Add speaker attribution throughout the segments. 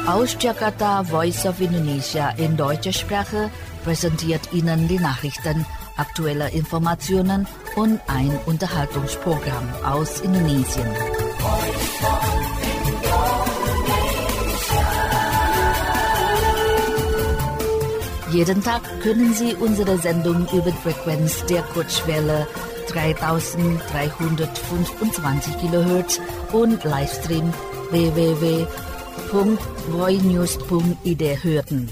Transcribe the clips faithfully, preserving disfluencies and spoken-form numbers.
Speaker 1: Aus Jakarta, Voice of Indonesia in deutscher Sprache präsentiert Ihnen die Nachrichten, aktuelle Informationen und ein Unterhaltungsprogramm aus Indonesien. Jeden Tag können Sie unsere Sendung über die Frequenz der Kurzwelle dreitausenddreihundertfünfundzwanzig Kilohertz und Livestream w w w punkt voinews punkt i d hören.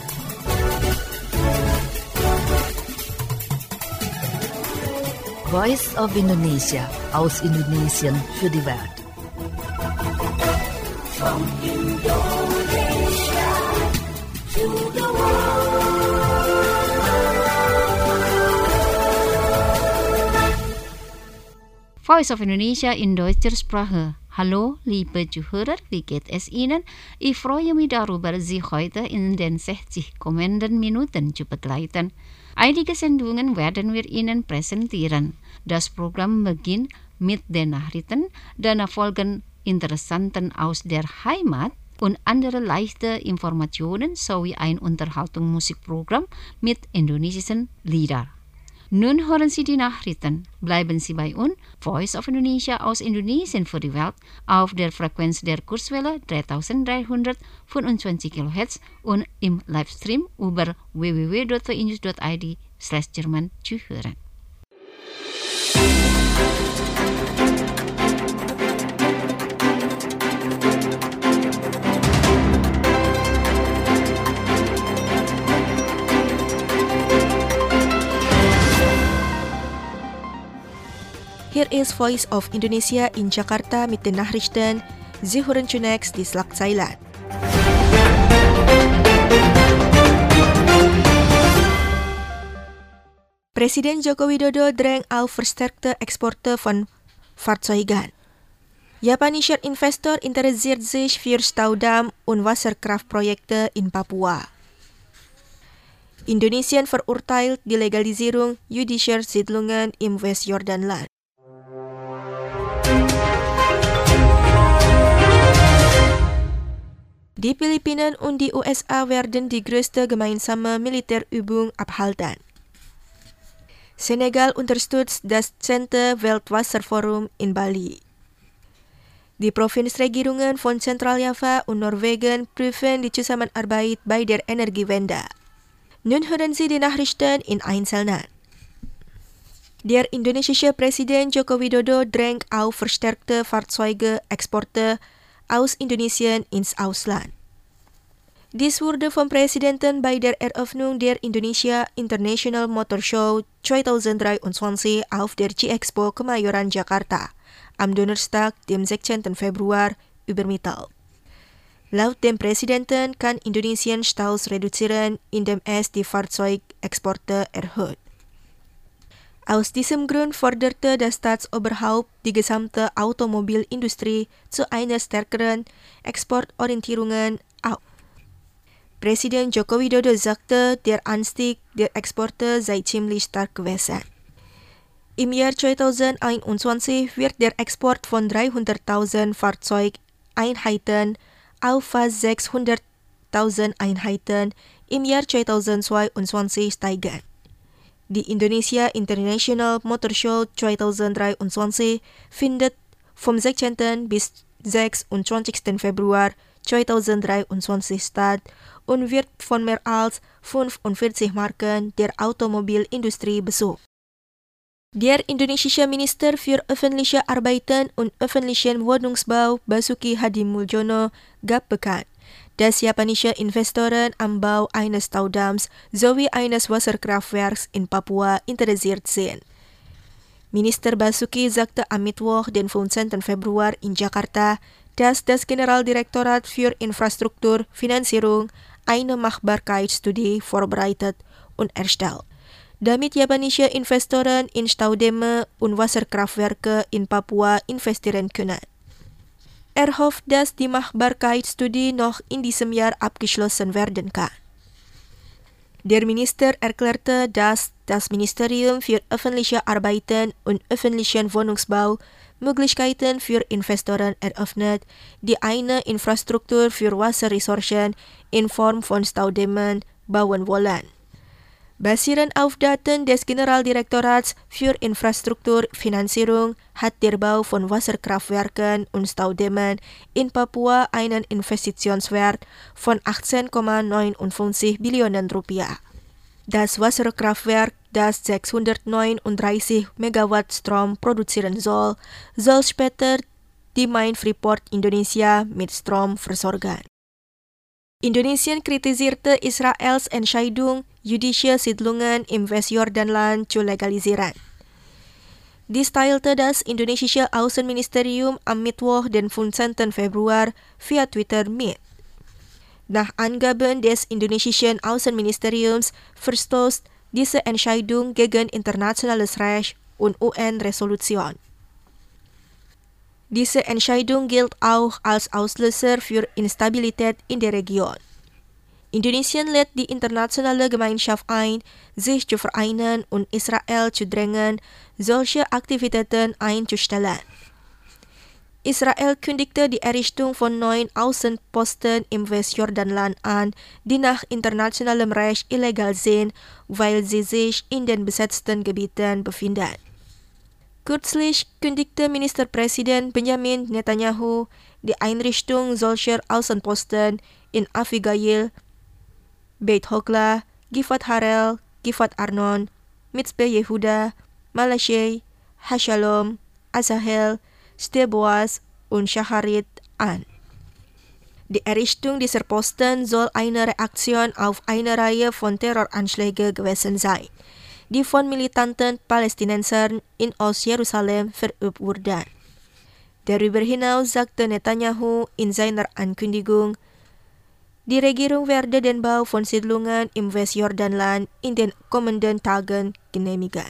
Speaker 1: Voice of Indonesia, aus Indonesien für die Welt. From Indonesia to the world.
Speaker 2: Voice of Indonesia in deutscher Sprache. Hallo, liebe Zuhörer, wie geht es Ihnen? Ich freue mich darüber, Sie heute in den sechzig kommenden Minuten zu begleiten. Einige Sendungen werden wir Ihnen präsentieren. Das Programm beginnt mit den Nachrichten, danach folgen Interessanten aus der Heimat und andere leichte Informationen sowie ein Unterhaltungsmusikprogramm mit indonesischen Liedern. Nun hören Sie die Nachrichten. Bleiben Sie bei uns, Voice of Indonesia aus Indonesien für die Welt, auf der Frequenz der Kurzwelle dreitausenddreihundertfünfundzwanzig Kilohertz und im Livestream über w w w punkt voinews punkt i d slash Jerman zu hören.
Speaker 3: Hier ist Voice of Indonesia in Jakarta mit den Nachrichten. Sie hören zunächst die Schlagzeilen. Presiden Joko Widodo drängt auf verstärkte Exporte von Fahrzeugen. Japanischer Investor interessiert sich für Staudamm und Wasserkraftprojekte in Papua. Indonesien verurteilt die Legalisierung jüdischer Siedlungen im Westjordanland. Die Philippinen und die U S A werden die größte gemeinsame Militärübung abhalten. Senegal unterstützt das zehnte Weltwasserforum in Bali. Die Provinzregierungen von Zentraljava und Norwegen prüfen die Zusammenarbeit bei der Energiewende. Nun hören Sie die Nachrichten in Einzelnen. Der indonesische Präsident Joko Widodo drängt auf verstärkte Fahrzeuge-Exporte aus Indonesien ins Ausland. Dies wurde vom Präsidenten bei der Eröffnung der Indonesia International Motor Show zwanzig dreiundzwanzig auf der G-Expo Kemayoran, Jakarta am Donnerstag, dem sechzehnten Februar, übermittelt. Laut dem Präsidenten kann Indonesien Staus reduzieren, indem es die Fahrzeugexporte erhöht. Aus diesem Grund forderte das Staatsoberhaupt die gesamte Automobilindustrie zu einer stärkeren Exportorientierung auf. Präsident Joko Widodo sagte, der Anstieg der Exporte sei ziemlich stark gewesen. Im Jahr zwanzig einundzwanzig wird der Export von dreihunderttausend Fahrzeugeinheiten auf fast sechshunderttausend Einheiten im Jahr zweitausendzweiundzwanzig steigen. Die Indonesia International Motor Show zwanzig dreiundzwanzig findet vom sechzehnten bis sechsundzwanzigsten Februar zwanzig dreiundzwanzig statt und wird von mehr als fünfundvierzig Marken der Automobilindustrie besucht. Der indonesische Minister für öffentliche Arbeiten und öffentlichen Wohnungsbau Basuki Hadimuljono gab bekannt, dass japanische Investoren am Bau eines Staudamms sowie eines Wasserkraftwerks in Papua interessiert sind. Minister Basuki sagte am Mittwoch, den fünfzehnten Februar in Jakarta, dass das Generaldirektorat für Infrastruktur, Finanzierung eine Machbarkeitsstudie vorbereitet und erstellt, damit japanische Investoren in Staudämme und Wasserkraftwerke in Papua investieren können. Er hofft, dass die Machbarkeitsstudie noch in diesem Jahr abgeschlossen werden kann. Der Minister erklärte, dass das Ministerium für öffentliche Arbeiten und öffentlichen Wohnungsbau Möglichkeiten für Investoren eröffnet, die eine Infrastruktur für Wasserressourcen in Form von Staudämmen bauen wollen. Basierend auf Daten des Generaldirektorats für Infrastrukturfinanzierung hat der Bau von Wasserkraftwerken und Staudämmen in Papua einen Investitionswert von achtzehn Komma neunundfünfzig Billionen Rupiah. Das Wasserkraftwerk, das sechshundertneununddreißig Megawatt Strom produzieren soll, soll später die Mine Freeport Indonesia mit Strom versorgen. Indonesien kritisierte Israels Entscheidung, jüdische Siedlungen im Westjordanland zu legalisieren. Dies teilte das indonesische Außenministerium am Mittwoch, den fünfzehnten Februar, via Twitter mit. Nach Angaben des indonesischen Außenministeriums verstößt diese Entscheidung gegen internationales Recht und U N-Resolution. Diese Entscheidung gilt auch als Auslöser für Instabilität in der Region. Indonesien lädt die internationale Gemeinschaft ein, sich zu vereinen und Israel zu drängen, solche Aktivitäten einzustellen. Israel kündigte die Errichtung von neuen Außenposten im Westjordanland an, die nach internationalem Recht illegal sind, weil sie sich in den besetzten Gebieten befinden. Kürzlich kündigte Ministerpräsident Benjamin Netanyahu die Einrichtung solcher Außenposten in Avigail, Beit Hogla, Gifat Harel, Gifat Arnon, Mitzpe Yehuda, Malaysia, Hashalom, Azahel, Steboas und Shaharit an. Die Errichtung dieser Posten soll eine Reaktion auf eine Reihe von Terroranschlägen gewesen sein, die von militanten Palästinensern in Ost-Jerusalem verübt wurden. Darüber hinaus sagte Netanyahu in seiner Ankündigung, die Regierung werde den Bau von Siedlungen im Westjordanland in den kommenden Tagen genehmigen.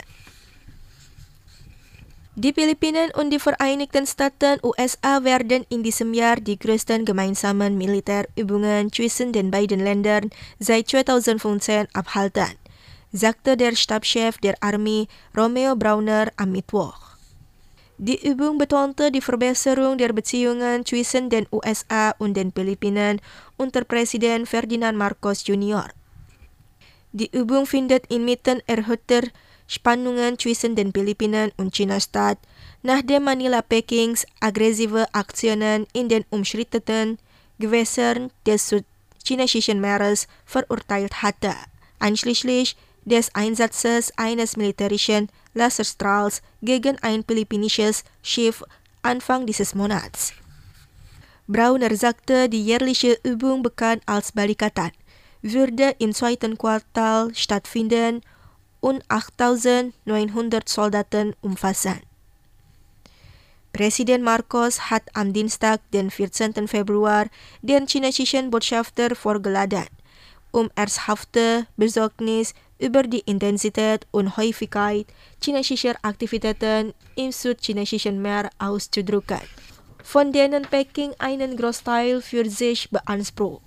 Speaker 3: Die Philippinen und die Vereinigten Staaten U S A werden in diesem Jahr die größten gemeinsamen Militärübungen zwischen den beiden Ländern seit zweitausendfünfzehn abhalten, sagte der Stabschef der Armee Romeo Browner am Mittwoch. Die Übung betonte die Verbesserung der Beziehungen zwischen den U S A und den Philippinen unter Präsident Ferdinand Marcos Junior Die Übung findet inmitten erhöhter Spannungen zwischen den Philippinen und China statt, nachdem Manila Pekings aggressive Aktionen in den umstrittenen Gewässern des südchinesischen Meeres verurteilt hatte, einschließlich des Einsatzes eines militärischen Laserstrahls gegen ein philippinisches Schiff Anfang dieses Monats. Browner sagte, die jährliche Übung, bekannt als Balikatan, würde im zweiten Quartal stattfinden und achttausendneunhundert Soldaten umfassen. Präsident Marcos hat am Dienstag, den vierzehnten Februar, den chinesischen Botschafter vorgeladen, um ernsthafte Besorgnis über die Intensität und Häufigkeit chinesischer Aktivitäten im südchinesischen Meer auszudrücken, von denen Peking einen Großteil für sich beansprucht.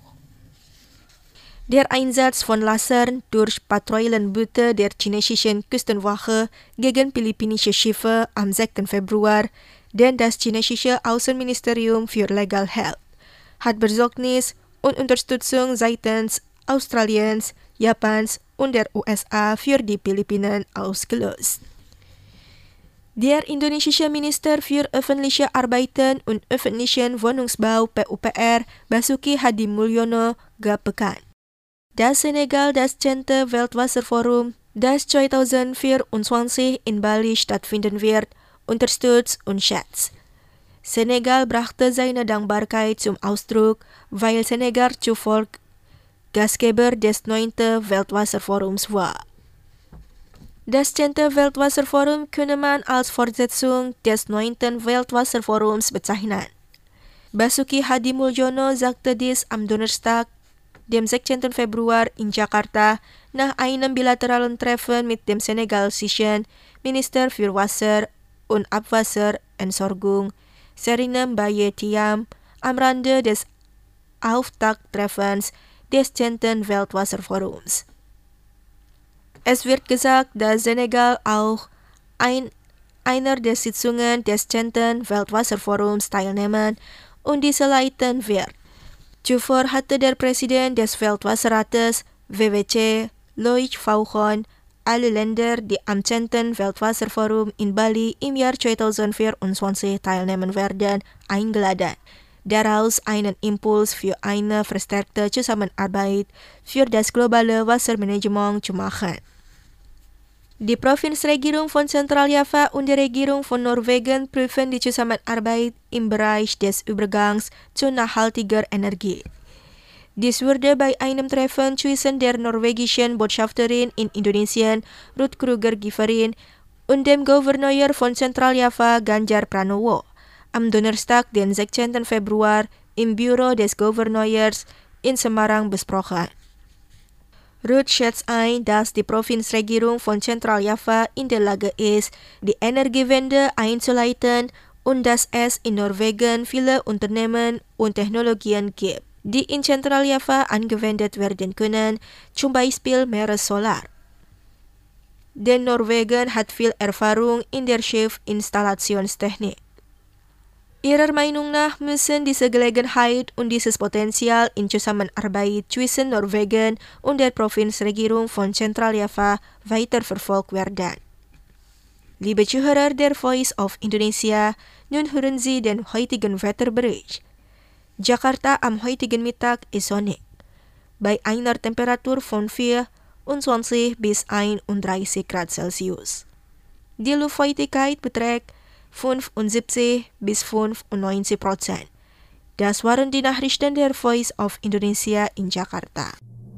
Speaker 3: Der Einsatz von Lasern durch Patrouillenboote der chinesischen Küstenwache gegen philippinische Schiffe am sechsten Februar, den das chinesische Außenministerium für legal hält, hat Besorgnis und Unterstützung seitens Australiens, Japans und der U S A für die Philippinen ausgelöst. Der indonesische Minister für öffentliche Arbeiten und öffentlichen Wohnungsbau P U P R, Basuki Hadimulyono, gab bekannt, dass Senegal das zehnte Weltwasserforum, das zweitausendvierundzwanzig in Bali stattfinden wird, unterstützt und schätzt. Senegal brachte seine Dankbarkeit zum Ausdruck, weil Senegal zuvor Gastgeber des neunten Weltwasserforums war. Das zehnte Weltwasserforum könne man als Fortsetzung des neunten Weltwasserforums bezeichnen. Basuki Hadimulyono sagte dies am Donnerstag, dem sechzehnten Februar in Jakarta, nach einem bilateralen Treffen mit dem senegalesischen Minister für Wasser und Abwasserentsorgung, Serinem Baye Thiam, am Rande des Auftakttreffens des zehnten Weltwasserforums. Es wird gesagt, dass Senegal auch ein, einer der Sitzungen des zehnten Weltwasserforums teilnehmen und diese leiten wird. Zuvor hatte der Präsident des Weltwasserrates W W C, Loïc Fauchon, alle Länder, die am zehnten Weltwasserforum in Bali im Jahr zweitausendvierundzwanzig teilnehmen werden, eingeladen. Daraus einen Impuls für eine verstärkte Zusammenarbeit für das globale Wassermanagement zu machen. Die Provinzregierung von Zentraljava und die Regierung von Norwegen prüfen die Zusammenarbeit im Bereich des Übergangs zu nachhaltiger Energie. Dies wurde bei einem Treffen zwischen der norwegischen Botschafterin in Indonesien, Ruth Kruger-Giverin, und dem Gouverneur von Zentraljava, Ganjar Pranowo, am Donnerstag, den sechzehnten Februar, im Büro des Gouverneurs in Semarang besprochen. Ruth schätzt ein, dass die Provinzregierung von Zentraljava in der Lage ist, die Energiewende einzuleiten und dass es in Norwegen viele Unternehmen und Technologien gibt, die in Zentraljava angewendet werden können, zum Beispiel Meeressolar. Denn Norwegen hat viel Erfahrung in der Schiffinstallationstechnik. Ihrer Meinung nach müssen diese Gelegenheit und dieses Potenzial in Zusammenarbeit zwischen Norwegen und der Provinzregierung von Zentraljava weiterverfolgt werden. Liebe Zuhörer der Voice of Indonesia, nun hören Sie den heutigen Wetterbericht. Jakarta am heutigen Mittag ist sonnig, bei einer Temperatur von vierundzwanzig bis einunddreißig Grad Celsius. Die Luftfeuchtigkeit beträgt fünfundsiebzig bis fünfundneunzig Prozent. Das waren die Nachrichten der Voice of Indonesia in Jakarta.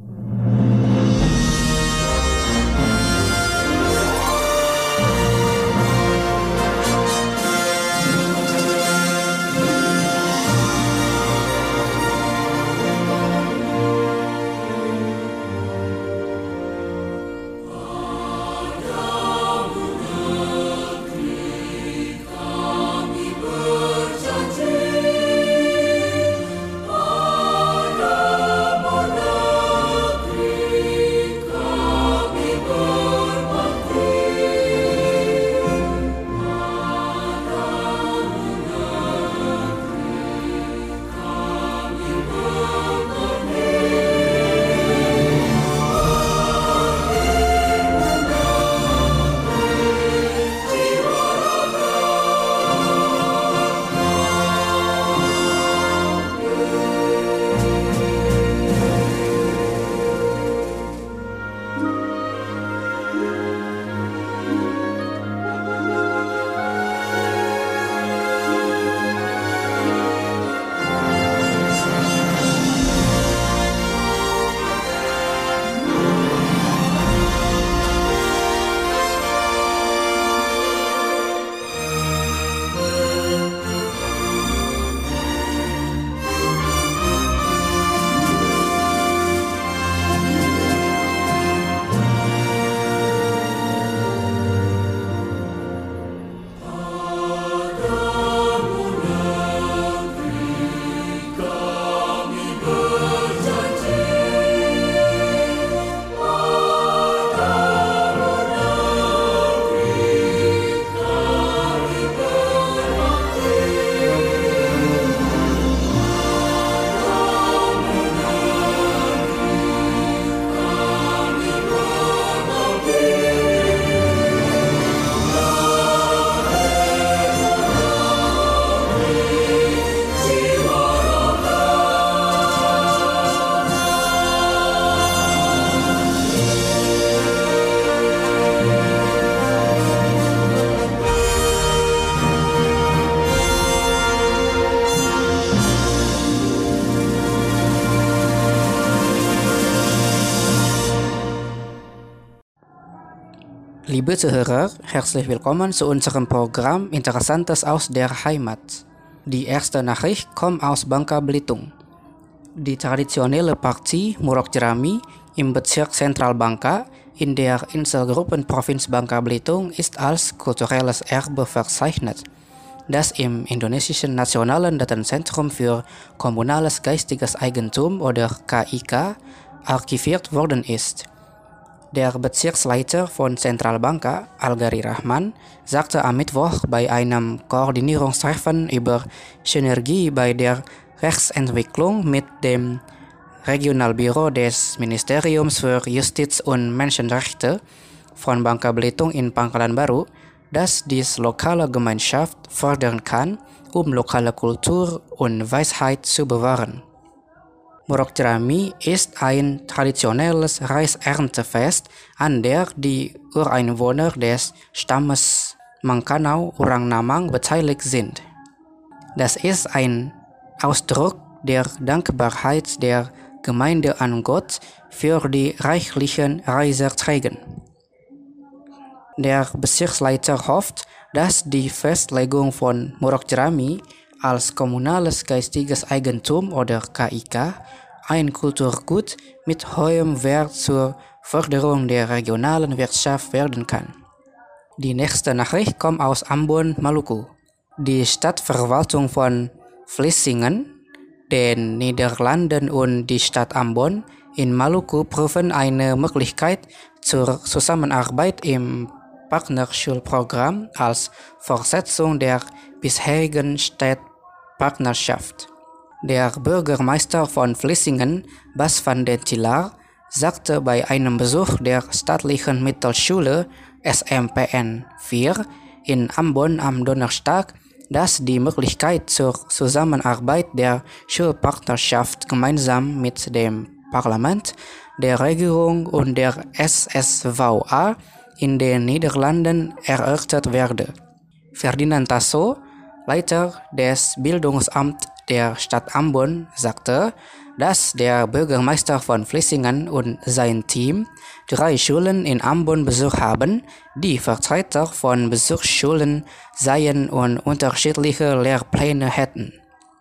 Speaker 4: Liebe Zuhörer, herzlich willkommen zu unserem Programm Interessantes aus der Heimat. Die erste Nachricht kommt aus Bangka Belitung. Die traditionelle Partie Murok Jerami im Bezirk Zentral Bangka in der Inselgruppenprovinz Bangka Belitung ist als kulturelles Erbe verzeichnet, das im Indonesischen Nationalen Datenzentrum für kommunales geistiges Eigentum oder K I K archiviert worden ist. Der Bezirksleiter von Zentralbanka, Algari Rahman, sagte am Mittwoch bei einem Koordinierungstreffen über Synergie bei der Rechtsentwicklung mit dem Regionalbüro des Ministeriums für Justiz und Menschenrechte von Bangka Belitung in Pangkalan Baru, dass dies lokale Gemeinschaft fördern kann, um lokale Kultur und Weisheit zu bewahren. Murok Jerami ist ein traditionelles Reiserntefest, an der die Ureinwohner des Stammes Mangkanau Orang Namang beteiligt sind. Das ist ein Ausdruck der Dankbarkeit der Gemeinde an Gott für die reichlichen Reiserträgen. Der Bezirksleiter hofft, dass die Festlegung von Murok Jerami als kommunales geistiges Eigentum oder K I K ein Kulturgut mit hohem Wert zur Förderung der regionalen Wirtschaft werden kann. Die nächste Nachricht kommt aus Ambon, Maluku. Die Stadtverwaltung von Vlissingen, den Niederlanden und die Stadt Ambon in Maluku prüfen eine Möglichkeit zur Zusammenarbeit im Partnerschulprogramm als Fortsetzung der bisherigen Stadtpartnerschaft. Der Bürgermeister von Vlissingen, Bas van den Tilar, sagte bei einem Besuch der staatlichen Mittelschule S M P N vier in Ambon am Donnerstag, dass die Möglichkeit zur Zusammenarbeit der Schulpartnerschaft gemeinsam mit dem Parlament, der Regierung und der S S V A in den Niederlanden erörtert werde. Ferdinand Tasso, Leiter des Bildungsamts der Stadt Ambon, sagte, dass der Bürgermeister von Vlissingen und sein Team drei Schulen in Ambon besucht haben, die Vertreter von Besuchsschulen seien und unterschiedliche Lehrpläne hätten.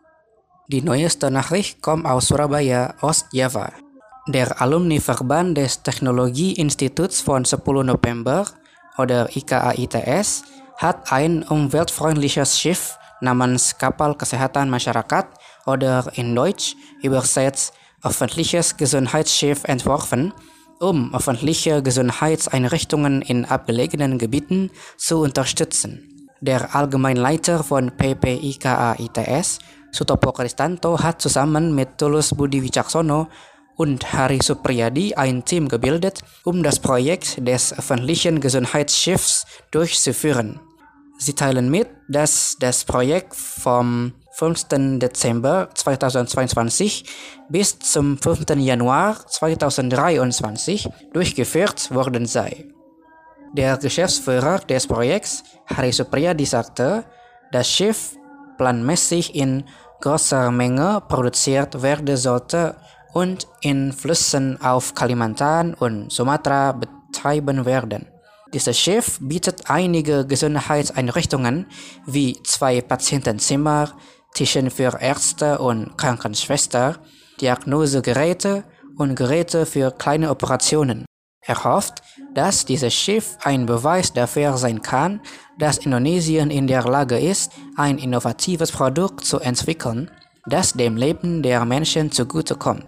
Speaker 4: Die neueste Nachricht kommt aus Surabaya, Ostjava. Der Alumni-Verband des Technologieinstituts von sepuluh November oder I K A I T S hat ein umweltfreundliches Schiff namens Kapal Kesehatan Masyarakat oder in Deutsch übersetzt öffentliches Gesundheitsschiff entworfen, um öffentliche Gesundheitseinrichtungen in abgelegenen Gebieten zu unterstützen. Der Allgemeinleiter von P P I K A I T S, Sutopo Kristanto, hat zusammen mit Tulus Budi Wicaksono und Hari Supriyadi ein Team gebildet, um das Projekt des öffentlichen Gesundheitsschiffs durchzuführen. Sie teilen mit, dass das Projekt vom fünften Dezember zweitausendzweiundzwanzig bis zum fünften Januar zweitausenddreiundzwanzig durchgeführt worden sei. Der Geschäftsführer des Projekts, Hari Supriyadi, sagte, das Schiff planmäßig in großer Menge produziert werden sollte und in Flüssen auf Kalimantan und Sumatra betreiben werden. Dieses Schiff bietet einige Gesundheitseinrichtungen wie zwei Patientenzimmer, Tischen für Ärzte und Krankenschwestern, Diagnosegeräte und Geräte für kleine Operationen. Er hofft, dass dieses Schiff ein Beweis dafür sein kann, dass Indonesien in der Lage ist, ein innovatives Produkt zu entwickeln, das dem Leben der Menschen zugutekommt.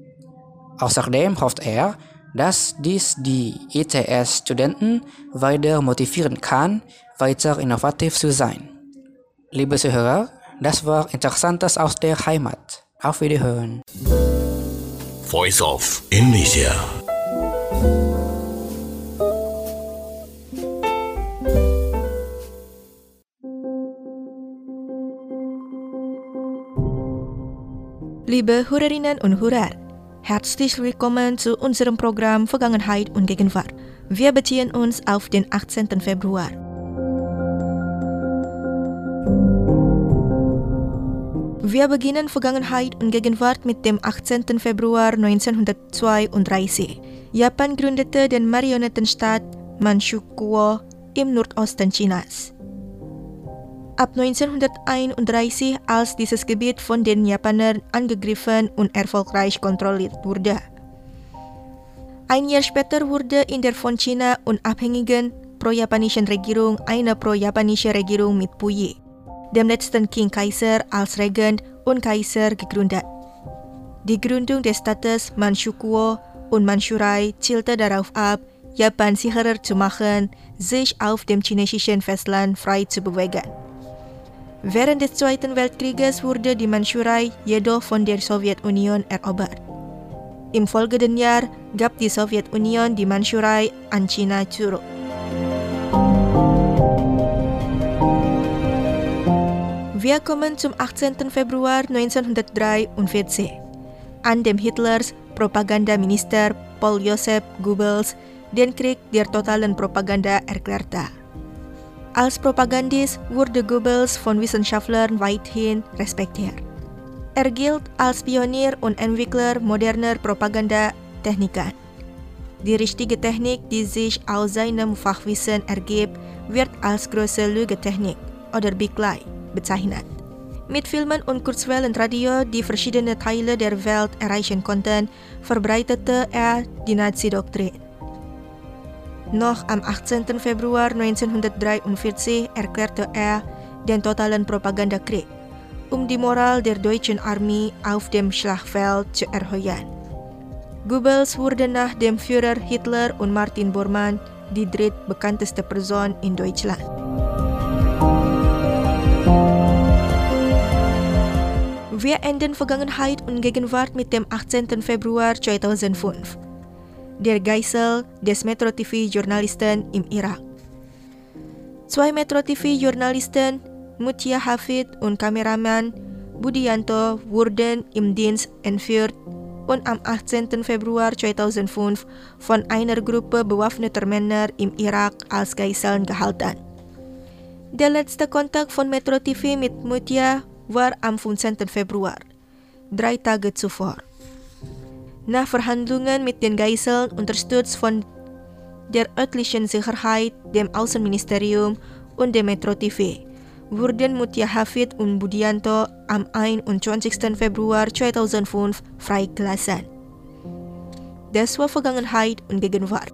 Speaker 4: Außerdem hofft er, dass dies die I T S-Studenten weiter motivieren kann, weiter innovativ zu sein. Liebe Zuhörer, das war Interessantes aus der Heimat. Auf Wiederhören.
Speaker 5: Voice of Indonesia.
Speaker 3: Liebe Hörerinnen und Hörer, herzlich willkommen zu unserem Programm Vergangenheit und Gegenwart. Wir beziehen uns auf den achtzehnten Februar. Wir beginnen Vergangenheit und Gegenwart mit dem achtzehnten Februar neunzehnhundertzweiunddreißig. Japan gründete den Marionettenstaat Manchukuo im Nordosten Chinas. Ab neunzehnhunderteinunddreißig, als dieses Gebiet von den Japanern angegriffen und erfolgreich kontrolliert wurde. Ein Jahr später wurde in der von China unabhängigen pro-japanischen Regierung eine pro-japanische Regierung mit Puyi, dem letzten Qing-Kaiser, als Regent und Kaiser gegründet. Die Gründung des Staates Manchukuo und Mandschurei zielte darauf ab, Japan sicherer zu machen, sich auf dem chinesischen Festland frei zu bewegen. Während des Zweiten Weltkrieges wurde die Mandschurei jedoch von der Sowjetunion erobert. Im folgenden Jahr gab die Sowjetunion die Mandschurei an China zurück. Wir kommen zum achtzehnten Februar neunzehnhundertdreiundvierzig, an dem Hitlers Propagandaminister Paul Joseph Goebbels den Krieg der totalen Propaganda erklärte. Als Propagandist wurde Goebbels von Wissenschaftlern weithin respektiert. Er gilt als Pionier und Entwickler moderner Propagandatechniken. Die richtige Technik, die sich aus seinem Fachwissen ergibt, wird als große Lügetechnik oder Big Lie bezeichnet. Mit Filmen und Kurzwellenradio, die verschiedene Teile der Welt erreichen konnten, verbreitete er die Nazi-Doktrin. Noch am achtzehnten Februar neunzehnhundertdreiundvierzig erklärte er den totalen Propagandakrieg, um die Moral der deutschen Armee auf dem Schlachtfeld zu erhöhen. Goebbels wurde nach dem Führer Hitler und Martin Bormann die drittbekannteste Person in Deutschland. Wir enden Vergangenheit und Gegenwart mit dem achtzehnten Februar zweitausendfünf, der Geisel des Metro-T V-Journalisten im Irak. Zwei Metro-T V-Journalisten, Mutia Hafid und Kameramann Budianto, wurden im Dienst entführt und am achtzehnten Februar zweitausendfünf von einer Gruppe bewaffneter Männer im Irak als Geiseln gehalten. Der letzte Kontakt von Metro-T V mit Mutia war am fünfzehnten Februar, drei Tage zuvor. Nach Verhandlungen mit den Geiseln, unterstützt von der örtlichen Sicherheit, dem Außenministerium und dem Metro-T V, wurden Mutia Hafid und Budianto am einundzwanzigsten Februar zweitausendfünf freigelassen. Das war Vergangenheit und Gegenwart.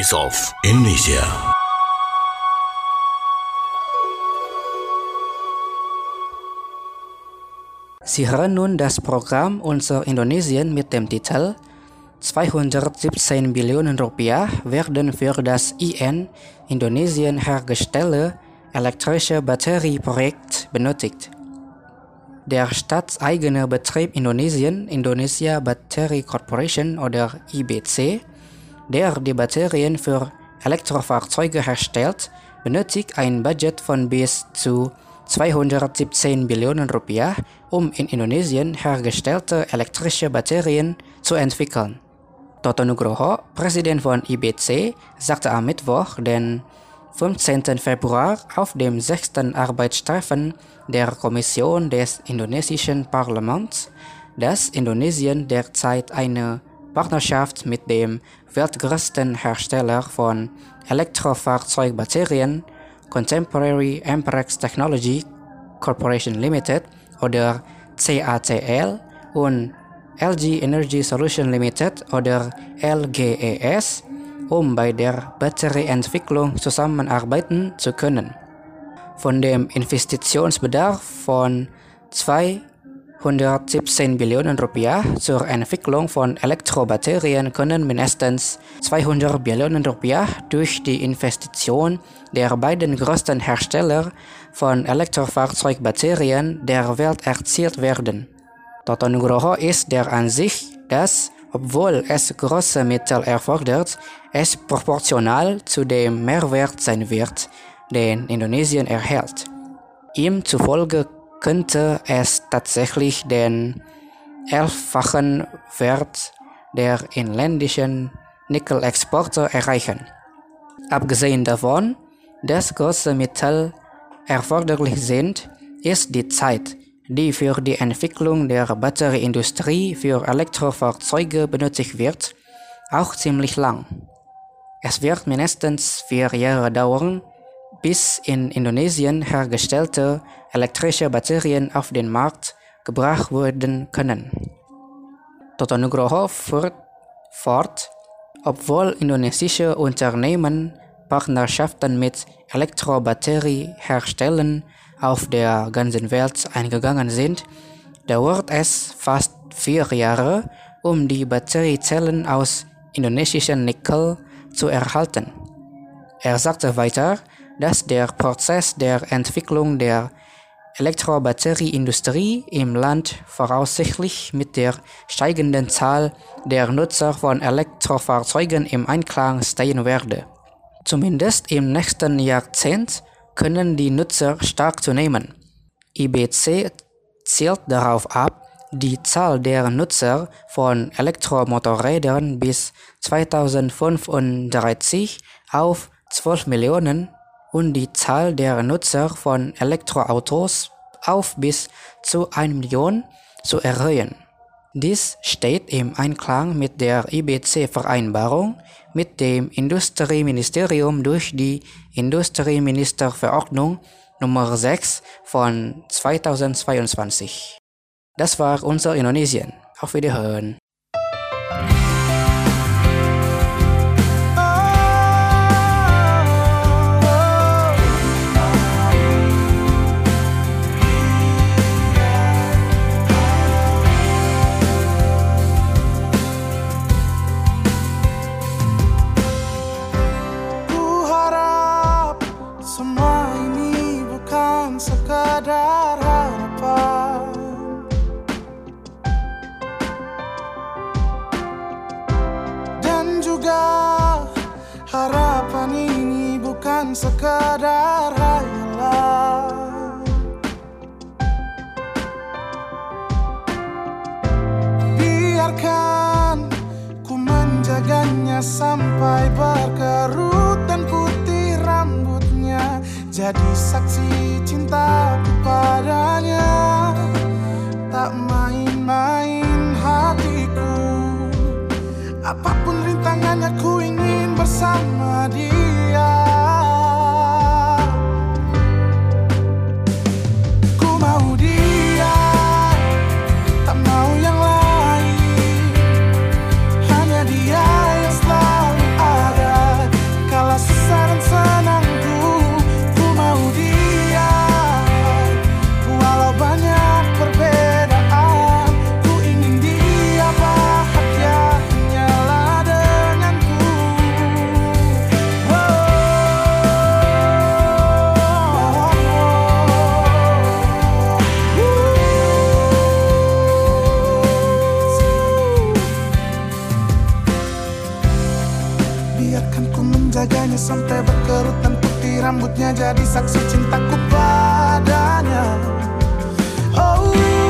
Speaker 5: Voice of Indonesia.
Speaker 4: Sie hören nun das Programm Unser Indonesien mit dem Titel zweihundertsiebzehn Billionen Rupiah werden für das I N Indonesien hergestellte elektrische Batterieprojekt benötigt. Der staatseigene Betrieb Indonesien, Indonesia Battery Corporation oder I B C, der die Batterien für Elektrofahrzeuge herstellt, benötigt ein Budget von bis zu zweihundertsiebzehn Billionen Rupiah, um in Indonesien hergestellte elektrische Batterien zu entwickeln. Toto Nugroho, Präsident von I B C, sagte am Mittwoch, den fünfzehnten Februar, auf dem sechsten Arbeitstreffen der Kommission des indonesischen Parlaments, dass Indonesien derzeit eine Partnerschaft mit dem weltgrößten Hersteller von Elektrofahrzeugbatterien, Contemporary Amperex Technology Corporation Limited oder C A T L und L G Energy Solution Limited oder L G E S, um bei der Batterieentwicklung zusammenarbeiten zu können. Von dem Investitionsbedarf von zweihundertsiebzehn Billionen Rupiah zur Entwicklung von Elektrobatterien können mindestens zweihundert Billionen Rupiah durch die Investition der beiden größten Hersteller von Elektrofahrzeugbatterien der Welt erzielt werden. Toto Nugroho ist der Ansicht, dass, obwohl es große Mittel erfordert, es proportional zu dem Mehrwert sein wird, den Indonesien erhält. Ihm zufolge könnte es tatsächlich den elffachen Wert der inländischen Nickelexporte erreichen. Abgesehen davon, dass große Mittel erforderlich sind, ist die Zeit, die für die Entwicklung der Batterieindustrie für Elektrofahrzeuge benötigt wird, auch ziemlich lang. Es wird mindestens vier Jahre dauern, bis in Indonesien hergestellte elektrische Batterien auf den Markt gebracht werden können. Toto Nugroho fuhr fort, obwohl indonesische Unternehmen Partnerschaften mit Elektrobatterieherstellern auf der ganzen Welt eingegangen sind, dauert es fast vier Jahre, um die Batteriezellen aus indonesischem Nickel zu erhalten. Er sagte weiter, dass der Prozess der Entwicklung der Elektrobatterieindustrie im Land voraussichtlich mit der steigenden Zahl der Nutzer von Elektrofahrzeugen im Einklang stehen werde. Zumindest im nächsten Jahrzehnt können die Nutzer stark zunehmen. I B C zielt darauf ab, die Zahl der Nutzer von Elektromotorrädern bis zweitausendfünfunddreißig auf zwölf Millionen und die Zahl der Nutzer von Elektroautos auf bis zu eine Million zu erhöhen. Dies steht im Einklang mit der I B C-Vereinbarung mit dem Industrieministerium durch die Industrieministerverordnung Nummer sechs von zweitausendzweiundzwanzig. Das war unser Indonesien. Auf Wiederhören.
Speaker 6: Sekadar hayalan, biarkan ku menjaganya sampai berkerut dan putih rambutnya, jadi saksi cintaku padanya. Tak main-main hatiku, apapun rintangannya ku ingin bersama dia. Dia yang selalu ada matanya sampai berkerutan putih, rambutnya jadi saksi cintaku padanya. Oh,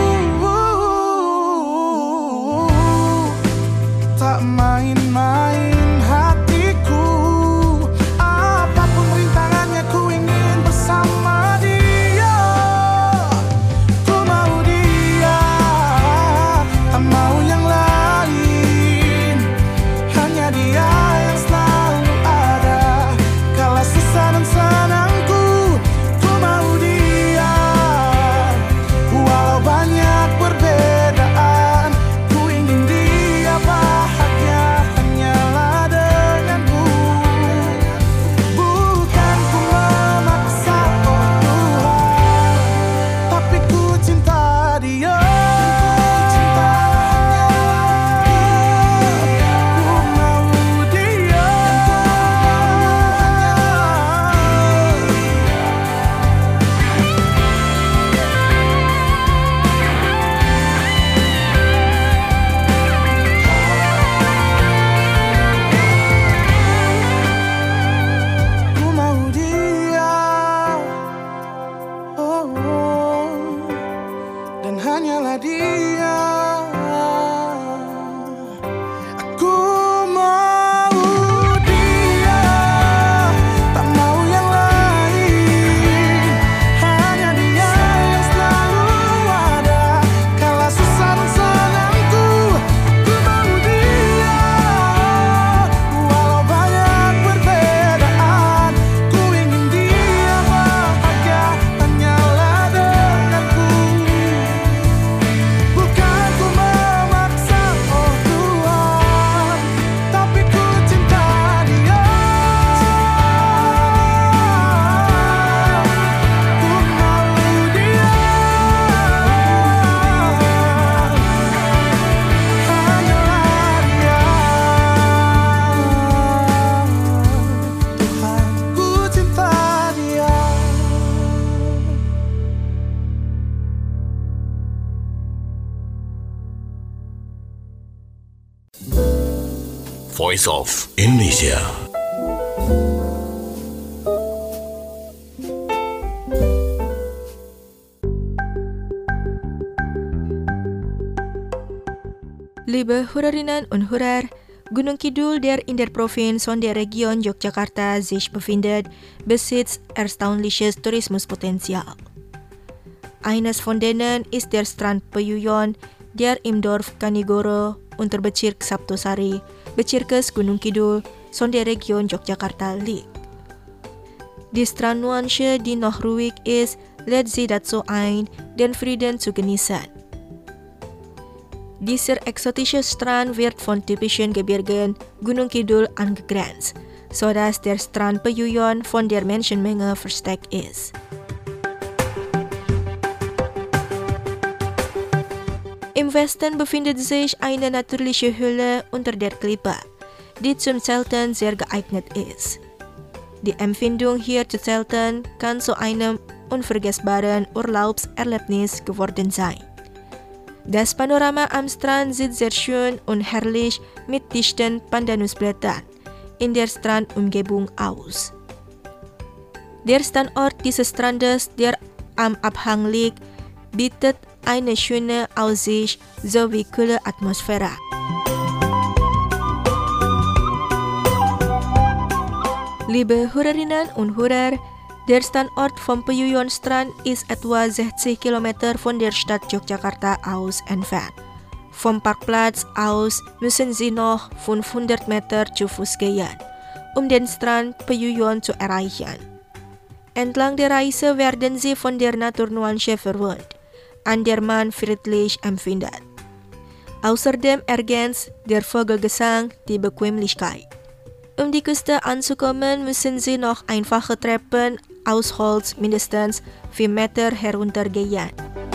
Speaker 6: tak main-main hatiku, apapun rintangannya ku ingin bersama dia. Ku mau dia, tak mau yang lain, hanya dia yang selalu ada kala susah dan senangku. Ku mau dia, walau banyak perbedaan, ku ingin dia bahagia hanyalah denganku. Bukan ku memaksa, oh Tuhan, tapi ku cinta dia. Ku mau dia. Ku mau dia, oh, oh, dan hanyalah dia. Aku mau dia, tak mau yang lain, hanya dia yang selalu ada kala susah dan senangku. Ku mau dia, walau banyak perbedaan, ku ingin dia bahagia hanyalah denganku. Bukan ku memaksa, oh Tuhan, tapi ku cinta dia. Ku mau dia, hanyalah dia. Tuhan, ku cinta dia.
Speaker 5: Voice of Indonesia.
Speaker 3: Liebe Hörerinnen und Hörer, Gunung Kidul, der in der Provinz und der Region Yogyakarta sich befindet, besitzt erstaunliches Tourismuspotenzial. Eines von denen ist der Strand Peyuyon, der im Dorf Kanigoro unter Bezirk Saptosari, Bezirkes Gunung Kidul, von der Region Yogyakarta liegt. Die Strandnuance, die noch ruhig ist, lädt sie dazu ein, den Frieden zu genießen. Dieser exotische Strand wird von typischen Gebirgen Gunung Kidul angegrenzt, sodass der Strand Peyuyon von der Menschenmenge versteckt ist. Im Westen befindet sich eine natürliche Höhle unter der Klippe, die zum Zelten sehr geeignet ist. Die Empfindung hier zu zelten kann zu einem unvergessbaren Urlaubserlebnis geworden sein. Das Panorama am Strand sieht sehr schön und herrlich mit dichten Pandanusblättern in der Strandumgebung aus. Der Standort dieses Strandes, der am Abhang liegt, bietet eine schöne Aussicht sowie kühle Atmosphäre. Liebe Hörerinnen und Hörer, der Standort vom Peyuyon Strand ist etwa sechzig Kilometer von der Stadt Yogyakarta aus entfernt. Vom Parkplatz aus müssen Sie noch fünfhundert Meter zu Fuß gehen, um den Strand Peyuyon zu erreichen. Entlang der Reise werden Sie von der Naturnuance verwöhnt, an der man friedlich empfindet. Außerdem ergänzt der Vogelgesang die Bequemlichkeit. Um die Küste anzukommen, müssen Sie noch einfache Treppen aus Holz mindestens vier Meter heruntergehen.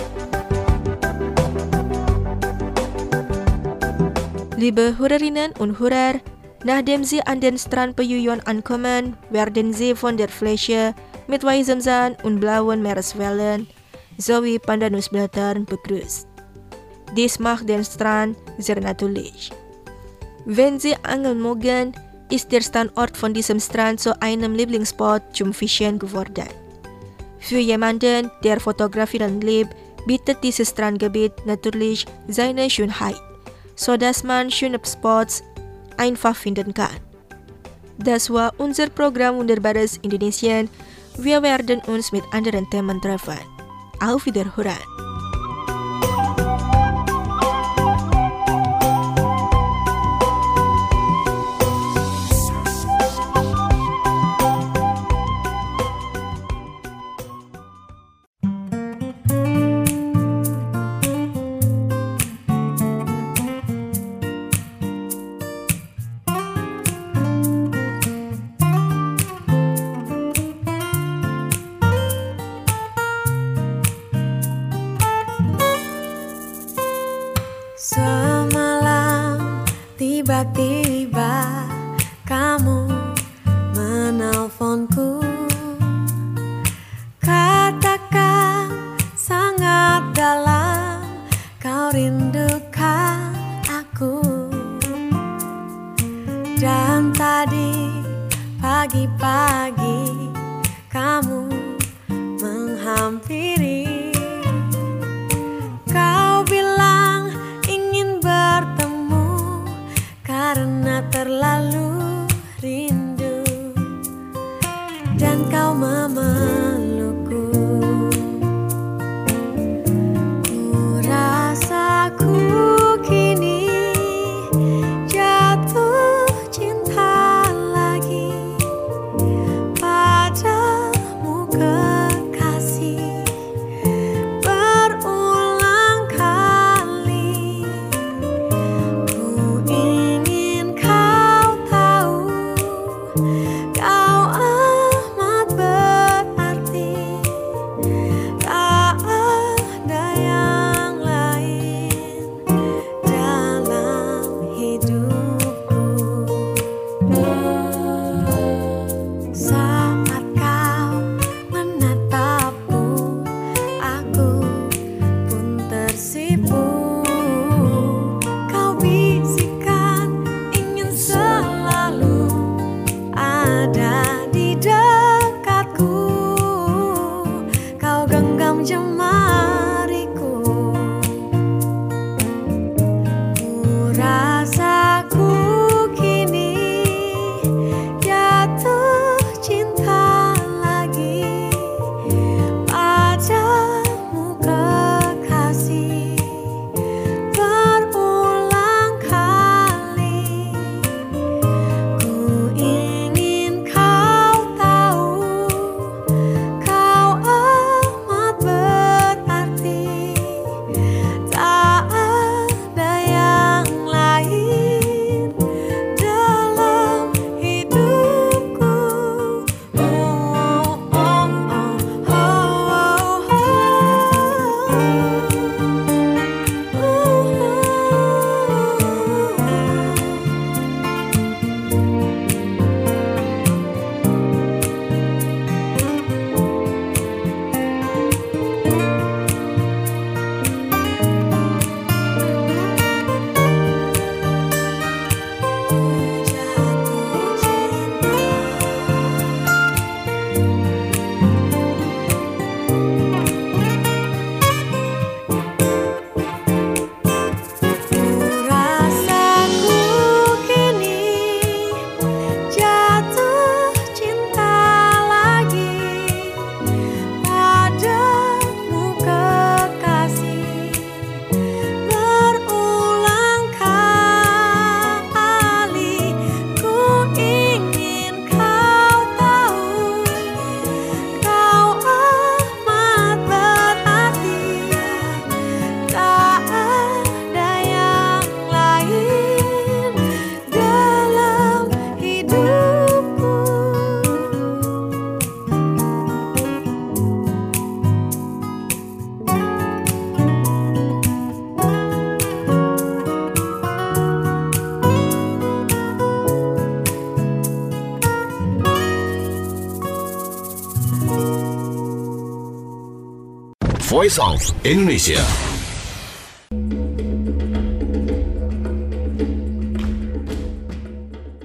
Speaker 3: Liebe Hörerinnen und Hörer, nachdem Sie an den Strand Peyuyon ankommen, werden Sie von der Fläche mit weißem Sand und blauen Meereswellen sowie Pandanusblättern begrüßt. Dies macht den Strand sehr natürlich. Wenn Sie angeln mögen, is der Standort von diesem Strand zu einem Lieblingsspot zum Fischen geworden. Für jemanden, der fotografieren lebt, bietet dieses Strandgebiet natürlich seine Schönheit, so dass man schöne Spots einfach finden kann. Das war unser Programm Wunderbares Indonesien. Wir werden uns mit anderen Themen treffen. Auf Wiederhören.
Speaker 7: Semalam tiba-tiba kamu menelponku, katakan sangat dalam kau rindukan aku. Dan tadi pagi-pagi kamu menghampiri, kau bilang ingin bertemu karena terlalu rindu, dan kau memelukku. Ku rasa ku kini jatuh cinta lagi padamu kekasih. Berulang kali ku ingin kau tahu, kau amat berarti. Tak ada yang lain dalam hidupku. Saat kau menatapku, aku pun tersipu. Kau bisikan ingin selalu ada di dekatku. Kau genggam jemariku. Ku rasa ku kini jatuh cinta lagi padamu kekasih. Berulang kali ku ingin kau tahu, kau amat berarti. Tak ada yang lain dalam hidupku. Oh, oh, oh, oh,
Speaker 5: Voice of Indonesia.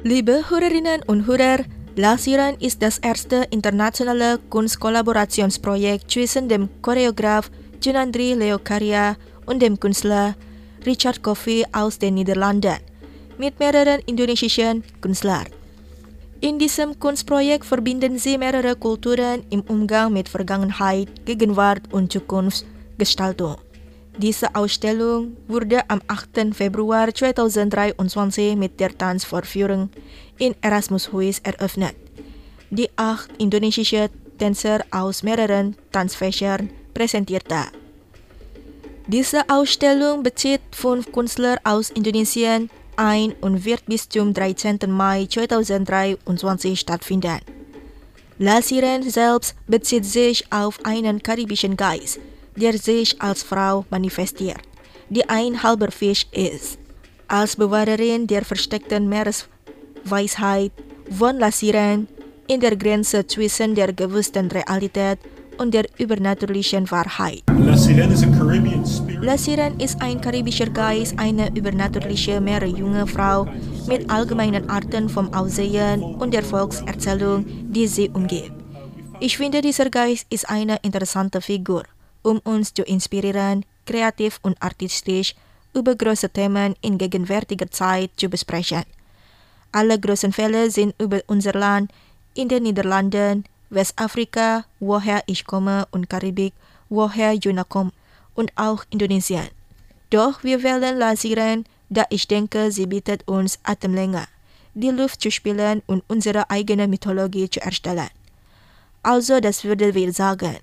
Speaker 3: Liebe Hörerinnen und Hörer, Lasiran ist das erste internationale Kunstkollaborationsprojekt zwischen dem Choreograf Junandri Leocaria und dem Künstler Richard Coffey aus den Niederlanden mit mehreren indonesischen Künstlern. In diesem Kunstprojekt verbinden sie mehrere Kulturen im Umgang mit Vergangenheit, Gegenwart und Zukunftsgestaltung. Diese Ausstellung wurde am achten Februar zweitausenddreiundzwanzig mit der Tanzvorführung in Erasmus-Huis eröffnet, die acht indonesische Tänzer aus mehreren Tanzfächern präsentierte. Diese Ausstellung bezieht fünf Künstler aus Indonesien ein und wird bis zum dreizehnten Mai zweitausenddreiundzwanzig stattfinden. Lasiran selbst bezieht sich auf einen karibischen Geist, der sich als Frau manifestiert, die ein halber Fisch ist. Als Bewahrerin der versteckten Meeresweisheit wohnt Lasiran in der Grenze zwischen der gewussten Realität und der übernatürlichen Wahrheit.
Speaker 8: Lasiran is a Caribbean spirit.
Speaker 3: Lasiran ist ein karibischer Geist, eine übernatürliche meerjunge Frau mit allgemeinen Arten vom Aussehen und der Volkserzählung, die sie umgibt. Ich finde, dieser Geist ist eine interessante Figur, um uns zu inspirieren, kreativ und artistisch über große Themen in gegenwärtiger Zeit zu besprechen. Alle großen Fälle sind über unser Land in den Niederlanden, Westafrika, woher ich komme, und Karibik, woher Juna kommt, und auch Indonesien. Doch wir wählen Lasiran, da ich denke, sie bietet uns Atemlänge, die Luft zu spielen und unsere eigene Mythologie zu erstellen. Also, das würde wir sagen.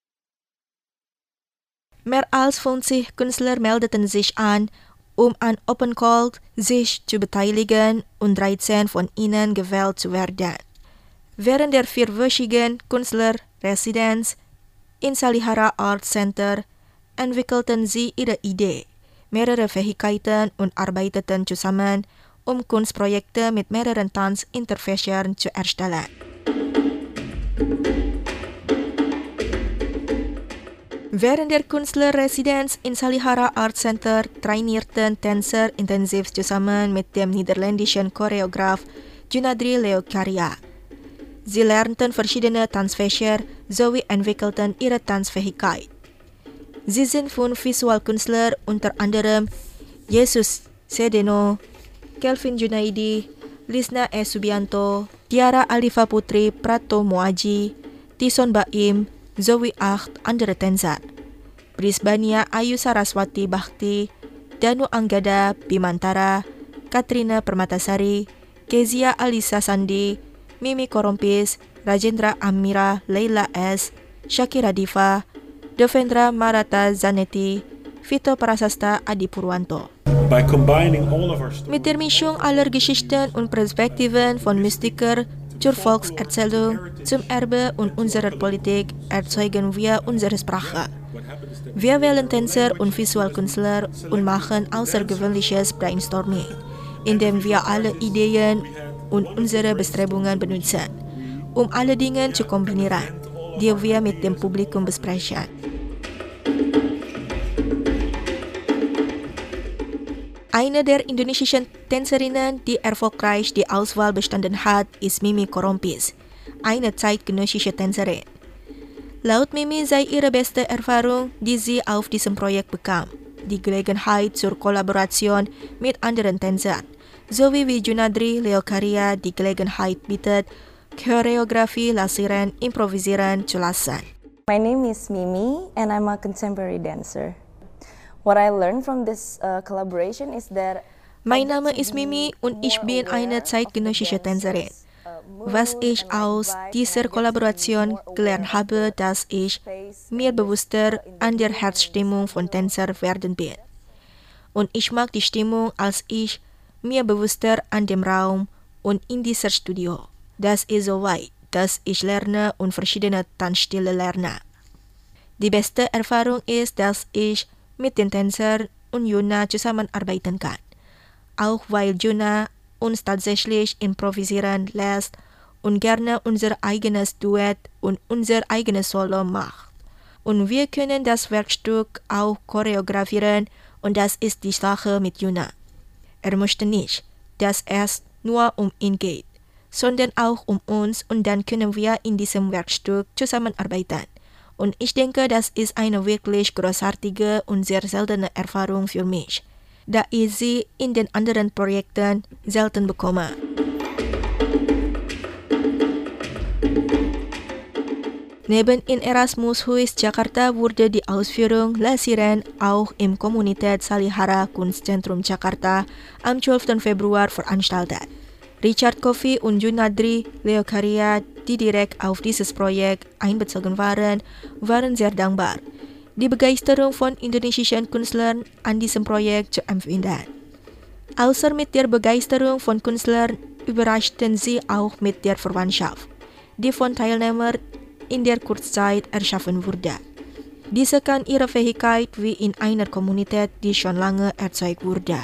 Speaker 3: Mehr als fünfzig Künstler meldeten sich an, um an Open Call sich zu beteiligen und dreizehn von ihnen gewählt zu werden. Während der vierwöchigen Künstlerresidenz in Salihara Art Center entwickelten sie ihre Idee, mehrere Fähigkeiten und arbeiteten zusammen, um Kunstprojekte mit mehreren Tanzinterfächern zu erstellen. Während der Künstlerresidenz in Salihara Art Center trainierten Tänzer intensiv zusammen mit dem niederländischen Choreograf Junandri Leocaria. Sie lernten verschiedene Tanzfächer sowie entwickelten ihre Tanzfähigkeit. Sie sind fünf Visualkünstler, unter anderem Jesus Sedeno, Kelvin Junaidi, Lisna E. Subianto, Tiara Alifa Putri Prato Muaji, Tison Baim, sowie acht andere Tänzer. Brisbania Ayu Saraswati Bhakti, Danu Anggada Bimantara, Katrina Permatasari, Kezia Alisa Sandi, Mimi Korompis, Rajendra Amira Leila S, Shakira Diva, Devendra Marata Zanetti, Vito Prasasta Adi Purwanto.
Speaker 8: By combining all of our
Speaker 3: Mit der Mischung aller Geschichten und Perspektiven von Mystiker zur Volkserzählung, zum Erbe und unserer Politik erzeugen wir unsere Sprache. Wir wählen Tänzer und Visualkünstler und machen außergewöhnliches Brainstorming, indem wir alle Ideen und unsere Bestrebungen benutzen, um alle Dinge zu kombinieren, die wir mit dem Publikum besprechen. Eine der indonesischen Tänzerinnen, die erfolgreich die Auswahl bestanden hat, ist Mimi Korompis, eine zeitgenössische Tänzerin. Laut Mimi sei ihre beste Erfahrung, die sie auf diesem Projekt bekam, die Gelegenheit zur Kollaboration mit anderen Tänzern, sowie wie Junandri Leocaria die Gelegenheit bietet, Choreografie Lasiran improvisieren zu lassen.
Speaker 9: My name is Mimi and I'm a contemporary dancer. What I learned from this uh, collaboration is that
Speaker 3: Mein Name ist Mimi und ich bin eine zeitgenössische Tänzerin. Was ich aus dieser Kollaboration gelernt habe, dass ich mir bewusster an der Herzstimmung von Tänzern werden bin. Und ich mag die Stimmung, als ich mir bewusster an dem Raum und in dieser Studio. Das ist so weit, dass ich lerne und verschiedene Tanzstile lerne. Die beste Erfahrung ist, dass ich mit den Tänzern und Juna zusammenarbeiten kann. Auch weil Juna uns tatsächlich improvisieren lässt und gerne unser eigenes Duett und unser eigenes Solo macht. Und wir können das Werkstück auch choreografieren und das ist die Sache mit Juna. Er möchte nicht, dass es nur um ihn geht, sondern auch um uns, und dann können wir in diesem Werkstück zusammenarbeiten. Und ich denke, das ist eine wirklich großartige und sehr seltene Erfahrung für mich, da ich sie in den anderen Projekten selten bekomme. Neben in Erasmus-Huis Jakarta wurde die Ausführung La Sirène auch im Komunität Salihara Kunstzentrum Jakarta am zwölften Februar veranstaltet. Richard Coffey und Junadri Leokaria, die direkt auf dieses Projekt einbezogen waren, waren sehr dankbar, die Begeisterung von indonesischen Künstlern an diesem Projekt zu empfinden. Außer mit der Begeisterung von Künstlern überraschten sie auch mit der Verwandtschaft, die von Teilnehmern in der Kurzzeit erschaffen wurde. Diese kann ihre Fähigkeit wie in einer Kommunität, die schon lange erzeugt wurde.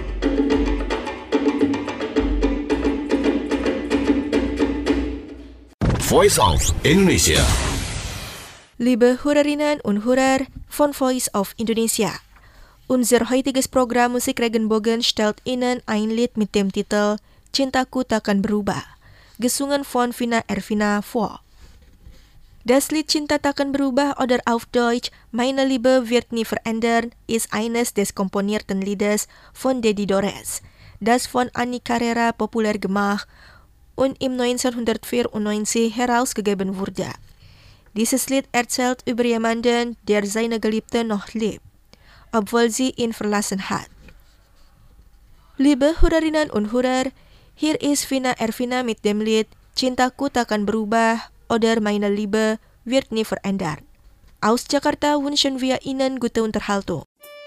Speaker 5: Voice of Indonesia.
Speaker 3: Liebe Hörerinnen und Hörer von Voice of Indonesia, unser heutiges Programm Musik Regenbogen stellt Ihnen ein Lied mit dem Titel Cintaku Takkan Berubah, gesungen von Vina Ervina vor. Das Lied Cinta Takkan Berubah oder auf Deutsch Meine Liebe wird nie verändern ist eines des komponierten Liedes von Dedi Dores, das von Ani Carrera populär gemacht und im neunzehnhundertvierundneunzig herausgegeben wurde. Dieses Lied erzählt über jemanden, der seine Geliebte noch liebt, obwohl sie ihn verlassen hat. Liebe Hörerinnen und Hörer, hier ist Vina Ervina mit dem Lied Cintaku Takkan Berubah oder Meine Liebe wird nie verändern. Aus Jakarta wünschen wir Ihnen gute Unterhaltung.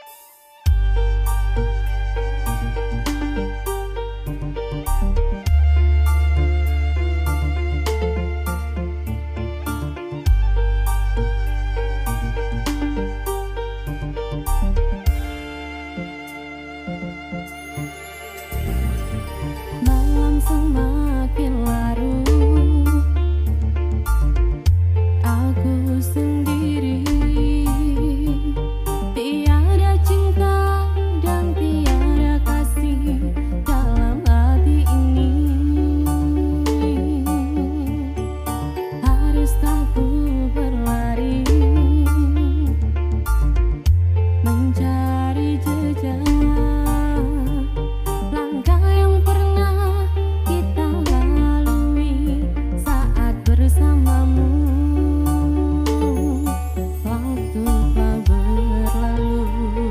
Speaker 7: Malam semakin larut, aku sendiri, tiada cinta dan tiada kasih dalam hati ini. Haruskah ku berlari mencari jejak langkah yang pernah kita lalui saat bersamamu? Waktu telah berlalu.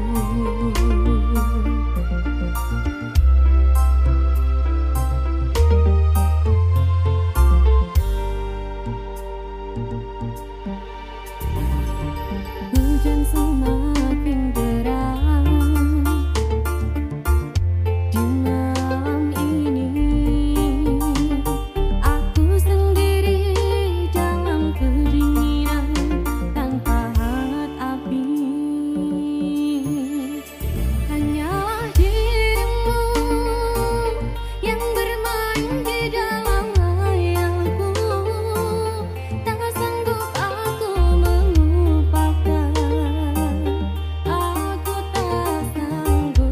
Speaker 7: Hujan semakin deras di malam ini. Aku sendiri dalam kedinginan tanpa hangat api. Hanyalah dirimu yang bermain di dalam hayalku. Tak sanggup aku melupakan, aku tak sanggup.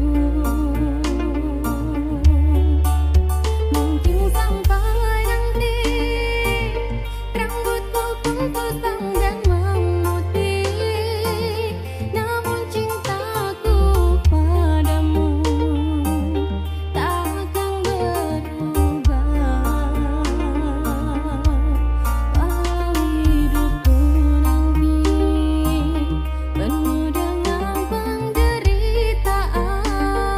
Speaker 7: Mungkin sampai nanti rambutku pun kusam dan memutih, namun cintaku padamu takkan berubah. Walau hidupku nanti penuh dengan penderitaan,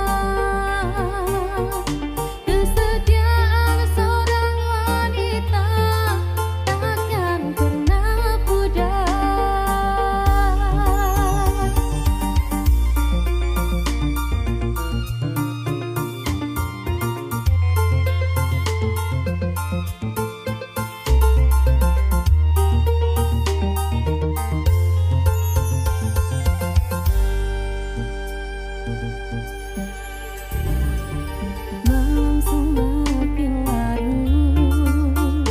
Speaker 7: kesetiaan seorang wanita takkan pernah pudar. Malam semakin larut,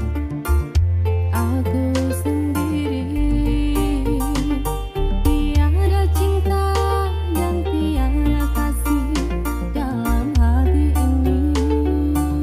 Speaker 7: aku sendiri, tiada cinta dan tiada kasih dalam hati ini.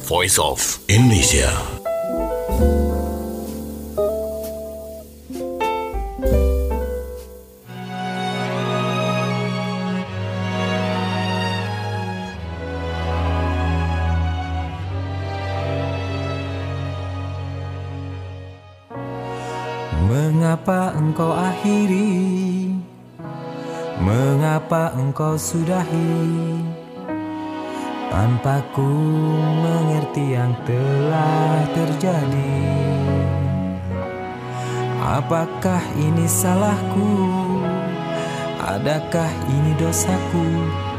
Speaker 5: Voice of Indonesia.
Speaker 10: Mengapa engkau akhiri? Mengapa engkau sudahi? Tanpa ku mengerti yang telah terjadi. Apakah ini salahku? Adakah ini dosaku?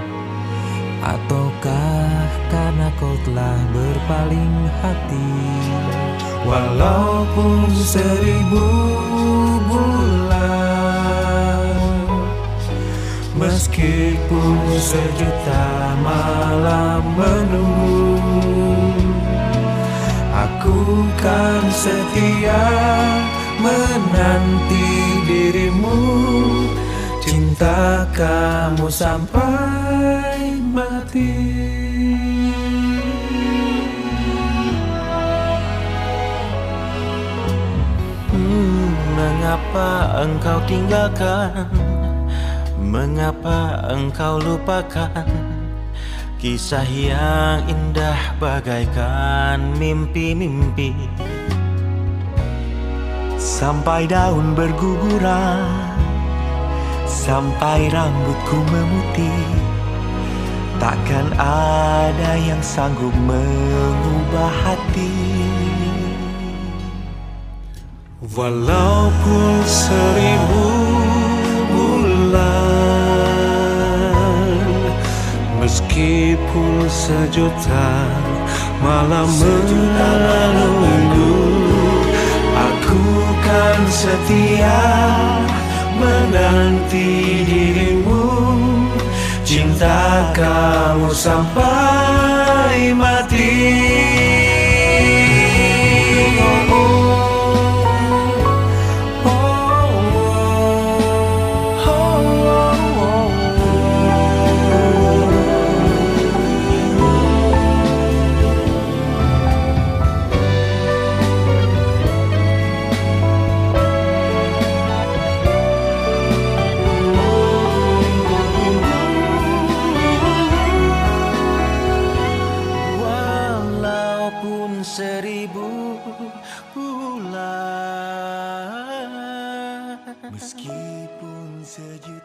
Speaker 10: Ataukah karena kau telah berpaling hati? Walaupun seribu bulan, meskipun sejuta malam menunggu, aku kan setia menanti dirimu, cinta kamu sampai mati. Hmm, mengapa engkau tinggalkan? Mengapa engkau lupakan kisah yang indah bagaikan mimpi-mimpi? Sampai daun berguguran, sampai rambutku memutih, takkan ada yang sanggup mengubah hati. Walaupun seribu bulan, meskipun sejuta malam menunggu, aku kan setia menanti dirimu, cinta kamu sampai mati. Seribu bulan, meskipun sejuta